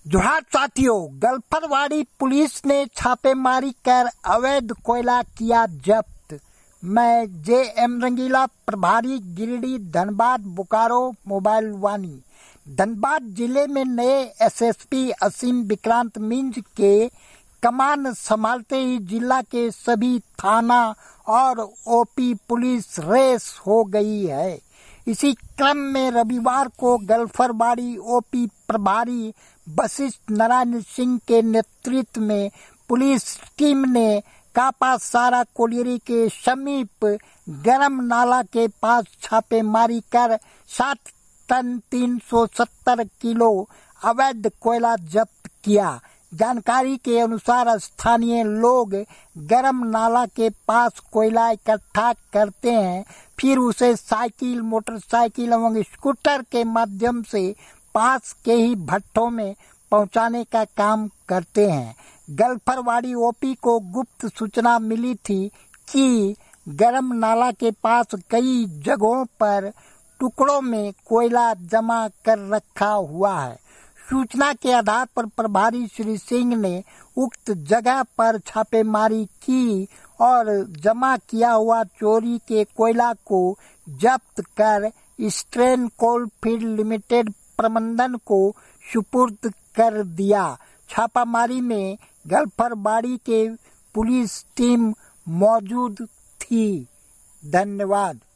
जोहार साथियों, गल्फरवाड़ी पुलिस ने छापेमारी कर अवैध कोयला किया जब्त। मैं JM रंगीला, प्रभारी गिरिडीह, धनबाद, बोकारो, मोबाइल वानी। धनबाद जिले में नए SSP असीम विक्रांत मिंज के कमान संभालते ही जिला के सभी थाना और OP पुलिस रेस हो गई है। इसी क्रम में रविवार को गल्फरवाड़ी OP प्रभारी वशिष्ठ नारायण सिंह के नेतृत्व में पुलिस टीम ने कापा सारा कोलियरी के समीप गरम नाला के पास छापेमारी कर 7 टन 370 किलो अवैध कोयला जब्त किया। जानकारी के अनुसार स्थानीय लोग गरम नाला के पास कोयला इकट्ठा करते हैं, फिर उसे साइकिल, मोटरसाइकिल एवं स्कूटर के माध्यम से पास के ही भट्ठों में पहुंचाने का काम करते हैं। गल्फरवाड़ी OP को गुप्त सूचना मिली थी कि गरम नाला के पास कई जगहों पर टुकड़ों में कोयला जमा कर रखा हुआ है। सूचना के आधार पर प्रभारी श्री सिंह ने उक्त जगह पर छापेमारी की और जमा किया हुआ चोरी के कोयला को जब्त कर ईस्टर्न कोलफील्ड लिमिटेड प्रबंधन को सुपुर्द कर दिया। छापामारी में गल्फरवाड़ी के पुलिस टीम मौजूद थी। धन्यवाद।